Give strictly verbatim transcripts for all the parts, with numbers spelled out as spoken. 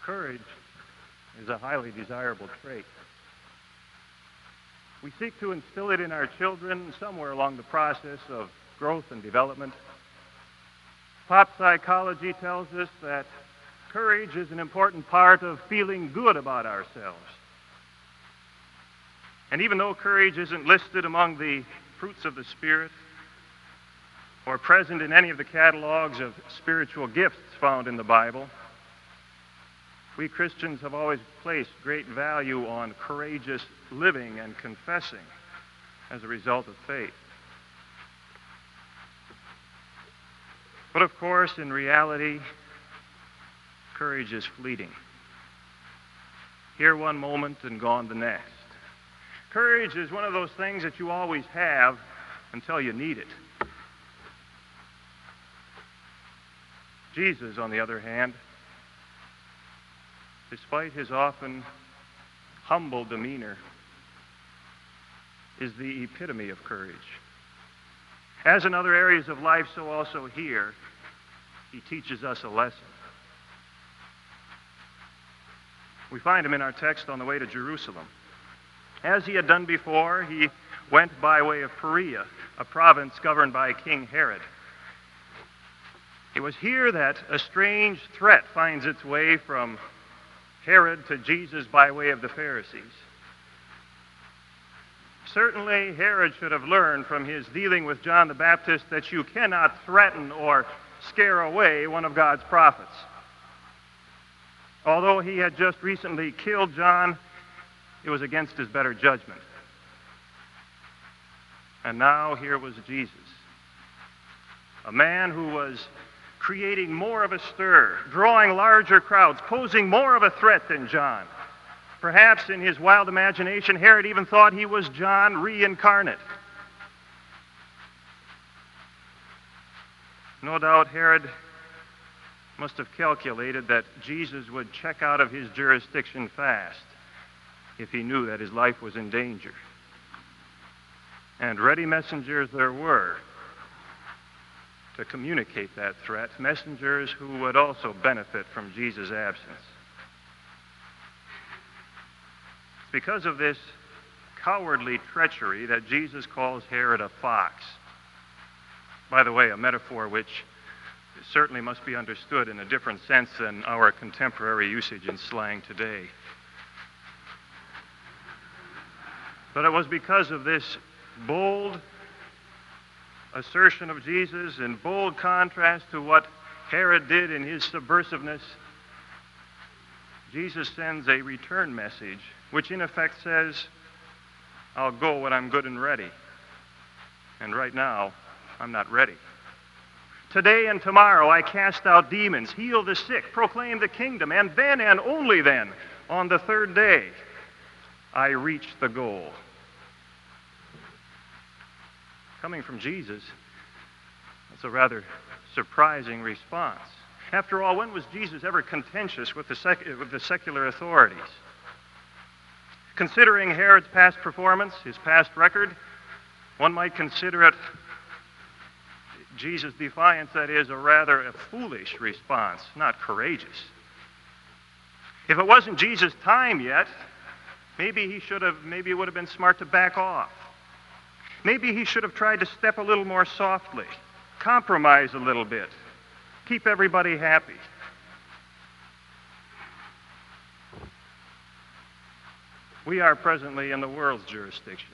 Courage is a highly desirable trait. We seek to instill it in our children somewhere along the process of growth and development. Pop psychology tells us that courage is an important part of feeling good about ourselves. And even though courage isn't listed among the fruits of the Spirit or present in any of the catalogs of spiritual gifts found in the Bible, we Christians have always placed great value on courageous living and confessing as a result of faith. But of course, in reality, courage is fleeting. Here one moment and gone the next. Courage is one of those things that you always have until you need it. Jesus, on the other hand, despite his often humble demeanor, is the epitome of courage. As in other areas of life, so also here, he teaches us a lesson. We find him in our text on the way to Jerusalem. As he had done before, he went by way of Perea, a province governed by King Herod. It was here that a strange threat finds its way from Herod to Jesus by way of the Pharisees. Certainly, Herod should have learned from his dealing with John the Baptist that you cannot threaten or scare away one of God's prophets. Although he had just recently killed John, it was against his better judgment. And now here was Jesus, a man who was creating more of a stir, drawing larger crowds, posing more of a threat than John. Perhaps in his wild imagination, Herod even thought he was John reincarnate. No doubt Herod must have calculated that Jesus would check out of his jurisdiction fast if he knew that his life was in danger. And ready messengers there were to communicate that threat, messengers who would also benefit from Jesus' absence. It's because of this cowardly treachery that Jesus calls Herod a fox. By the way, a metaphor which certainly must be understood in a different sense than our contemporary usage in slang today. But it was because of this bold assertion of Jesus in bold contrast to what Herod did in his subversiveness, Jesus sends a return message, which in effect says, I'll go when I'm good and ready. And right now, I'm not ready. Today and tomorrow I cast out demons, heal the sick, proclaim the kingdom, and then and only then, on the third day, I reach the goal. Coming from Jesus, that's a rather surprising response. After all, when was Jesus ever contentious with the, sec- with the secular authorities? Considering Herod's past performance, his past record, one might consider it, Jesus' defiance, that is, a rather a foolish response, not courageous. If it wasn't Jesus' time yet, maybe he should have, maybe it would have been smart to back off. Maybe he should have tried to step a little more softly, compromise a little bit, keep everybody happy. We are presently in the world's jurisdiction.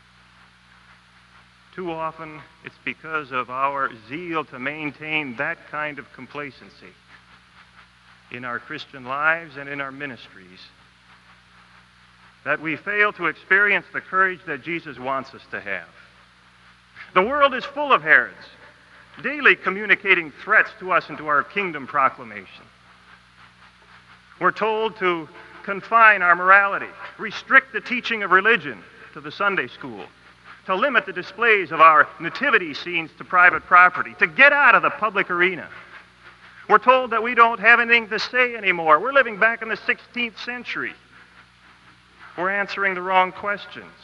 Too often, it's because of our zeal to maintain that kind of complacency in our Christian lives and in our ministries that we fail to experience the courage that Jesus wants us to have. The world is full of Herods, daily communicating threats to us and to our kingdom proclamation. We're told to confine our morality, restrict the teaching of religion to the Sunday school, to limit the displays of our nativity scenes to private property, to get out of the public arena. We're told that we don't have anything to say anymore. We're living back in the sixteenth century. We're answering the wrong questions.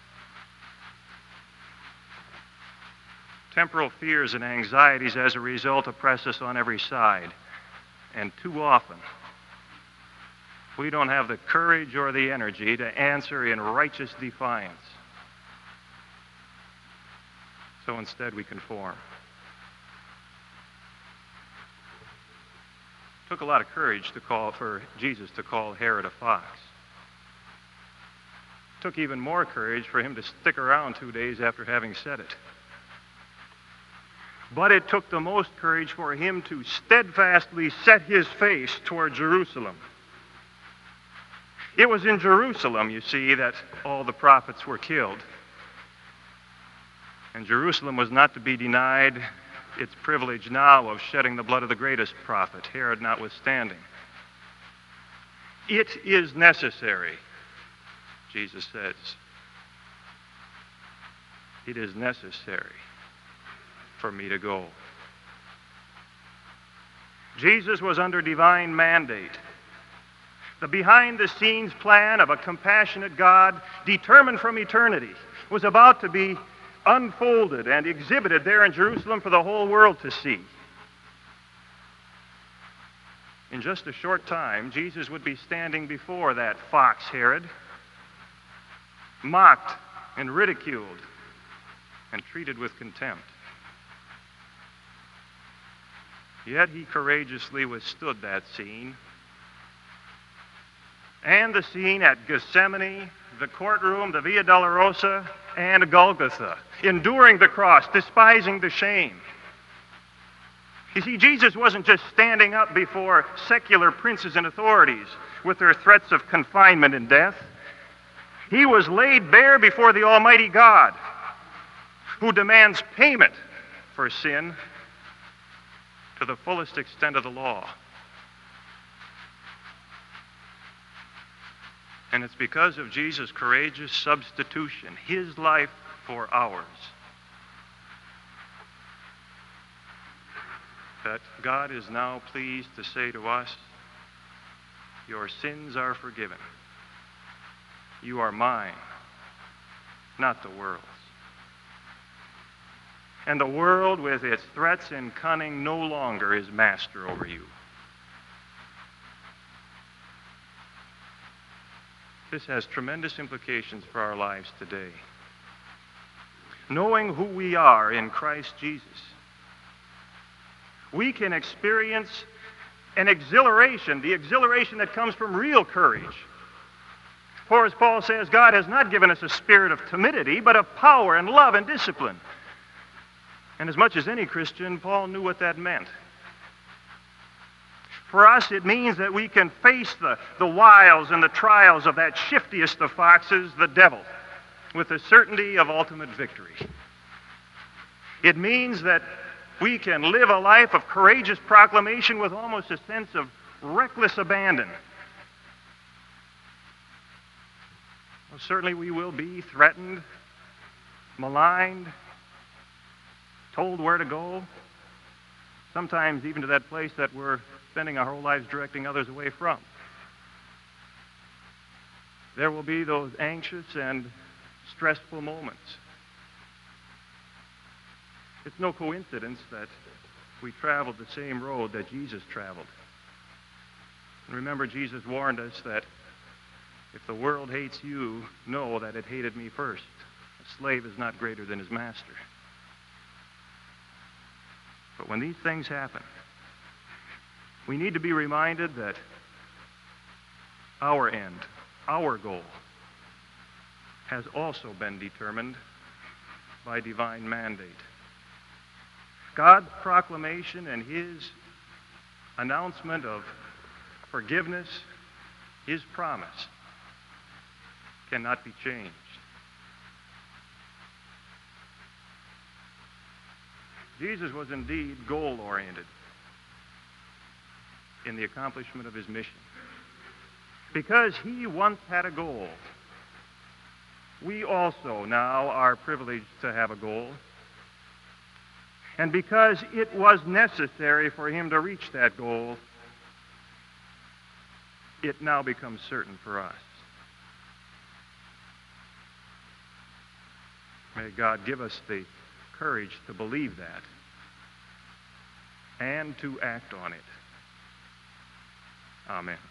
Temporal fears and anxieties as a result oppress us on every side. And too often, We don't have the courage or the energy to answer in righteous defiance. So instead we conform. It took a lot of courage to call for Jesus to call Herod a fox. It took even more courage for him to stick around two days after having said it. But it took the most courage for him to steadfastly set his face toward Jerusalem. It was in Jerusalem, you see, that all the prophets were killed. And Jerusalem was not to be denied its privilege now of shedding the blood of the greatest prophet, Herod notwithstanding. It is necessary, Jesus says. It is necessary for me to go. Jesus was under divine mandate. The behind-the-scenes plan of a compassionate God, determined from eternity, was about to be unfolded and exhibited there in Jerusalem for the whole world to see. In just a short time, Jesus would be standing before that fox Herod, mocked and ridiculed and treated with contempt. Yet he courageously withstood that scene, and the scene at Gethsemane, the courtroom, the Via Dolorosa, and Golgotha, enduring the cross, despising the shame. You see, Jesus wasn't just standing up before secular princes and authorities with their threats of confinement and death. He was laid bare before the Almighty God, who demands payment for sin to the fullest extent of the law. And it's because of Jesus' courageous substitution, his life for ours, that God is now pleased to say to us, your sins are forgiven. You are mine, not the world's. And the world, with its threats and cunning, no longer is master over you. This has tremendous implications for our lives today. Knowing who we are in Christ Jesus, we can experience an exhilaration, the exhilaration that comes from real courage. For as Paul says, God has not given us a spirit of timidity, but of power and love and discipline. And as much as any Christian, Paul knew what that meant. For us, it means that we can face the, the wiles and the trials of that shiftiest of foxes, the devil, with the certainty of ultimate victory. It means that we can live a life of courageous proclamation with almost a sense of reckless abandon. Well, certainly we will be threatened, maligned, told where to go, sometimes even to that place that we're spending our whole lives directing others away from. There will be those anxious and stressful moments. It's no coincidence that we traveled the same road that Jesus traveled. And remember, Jesus warned us that if the world hates you, know that it hated me first. A slave is not greater than his master. But when these things happen, we need to be reminded that our end, our goal, has also been determined by divine mandate. God's proclamation and his announcement of forgiveness, his promise, cannot be changed. Jesus was indeed goal-oriented in the accomplishment of his mission. Because he once had a goal, we also now are privileged to have a goal. And because it was necessary for him to reach that goal, it now becomes certain for us. May God give us the courage to believe that and to act on it. Amen.